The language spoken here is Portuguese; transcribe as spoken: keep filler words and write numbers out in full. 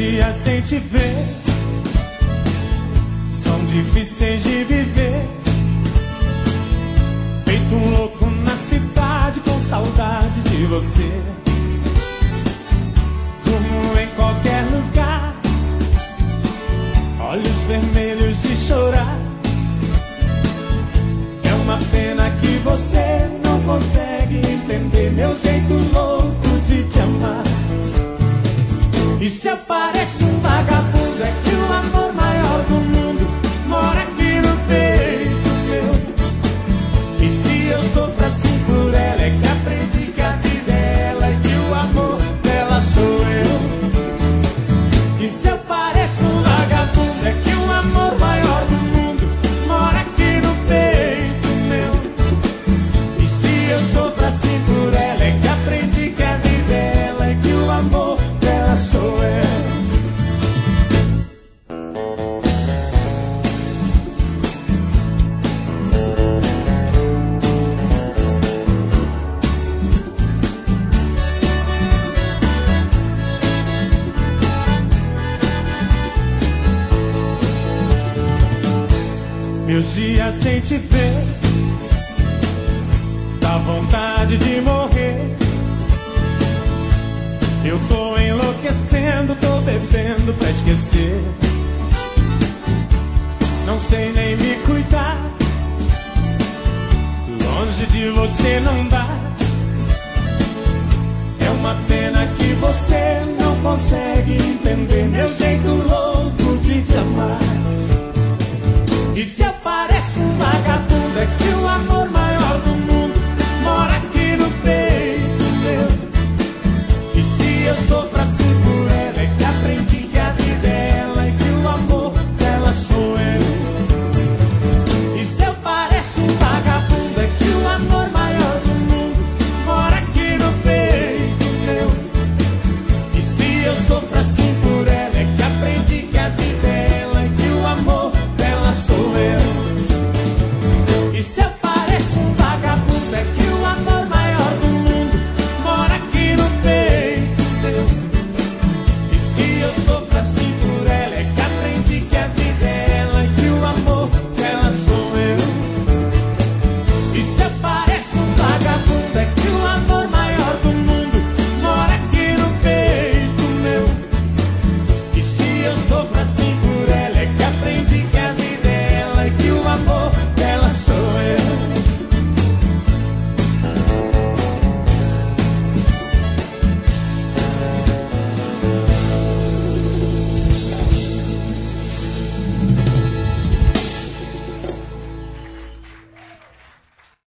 dias sem te ver são difíceis de viver. Feito um louco na cidade com saudade de você. Durmo em qualquer lugar, olhos vermelhos de chorar. É uma pena que você não consegue entender meu jeito louco de te amar. E se eu pareço um vagabundo, é que o amor maior do mundo mora aqui no peito meu. E se eu sofro assim por ela, é que aprendi que a vida é ela e que o amor dela sou eu. E se eu pareço um vagabundo, é que o amor maior do mundo mora aqui no peito meu. E se eu sofro assim por ela, é que aprendi que a vida é ela e que o amor dela sou eu. Meus dias sem te ver dá vontade de morrer. Eu tô enlouquecendo, tô bebendo pra esquecer. Não sei nem me cuidar, longe de você não dá. É uma pena que você não consegue entender meu jeito louco de te amar. E se eu pareço